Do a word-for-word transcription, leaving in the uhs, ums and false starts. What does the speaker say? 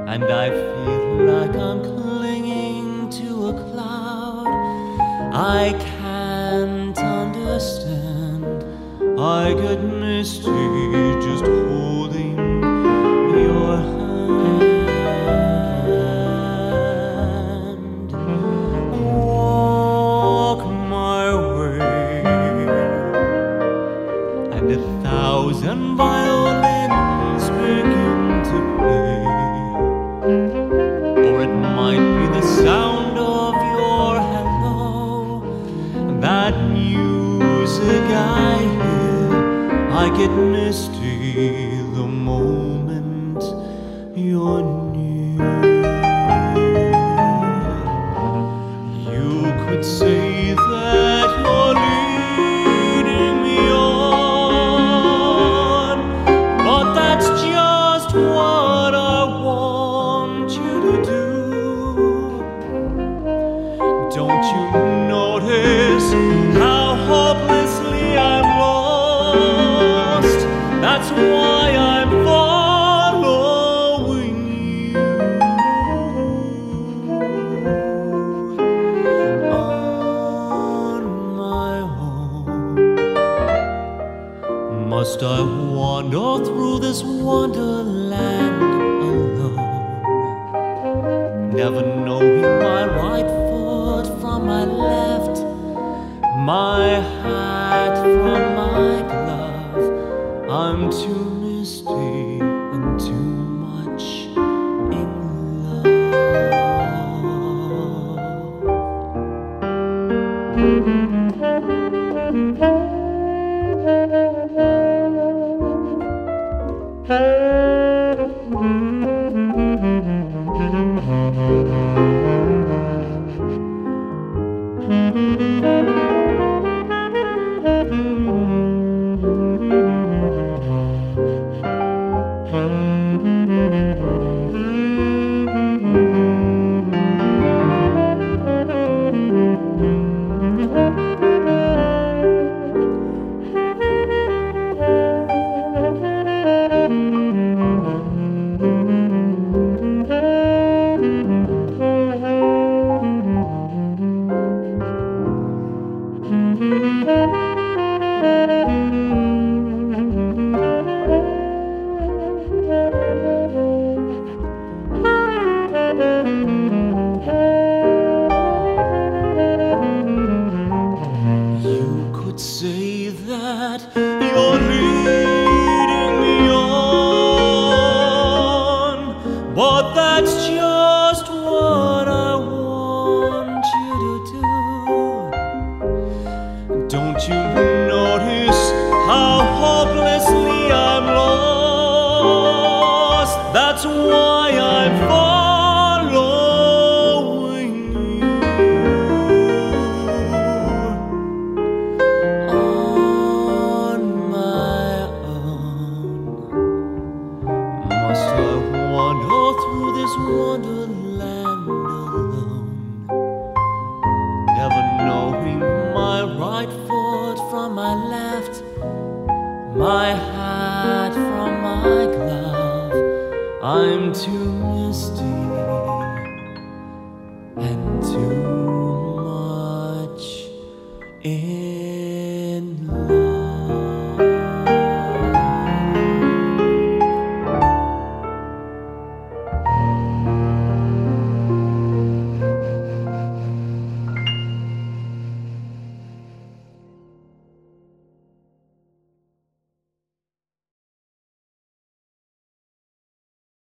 and I feel like I'm clinging to a cloud. I can't understand, I get misty just holding your hand. Walk my way, and a thousand violins begin to play. Or it might be the sound of your hello, that music I hear. I get misty the moment you're near. You could say that you're leading me on, but that's just what I want you to do. Don't you notice how hopelessly I'm lost? That's why I'm following you on my own. Must I wander through this wonderland alone, never knowing my right foot from my left, my hat from my glove? I'm too misty and too much in You could say that you're leading me on, but that's just what I want you to do. Don't you notice how hopelessly I'm lost? That's why I'm following you on my own. Must I wander through this wonderland alone, never knowing my right foot from my left, my hat from my glove? I'm too misty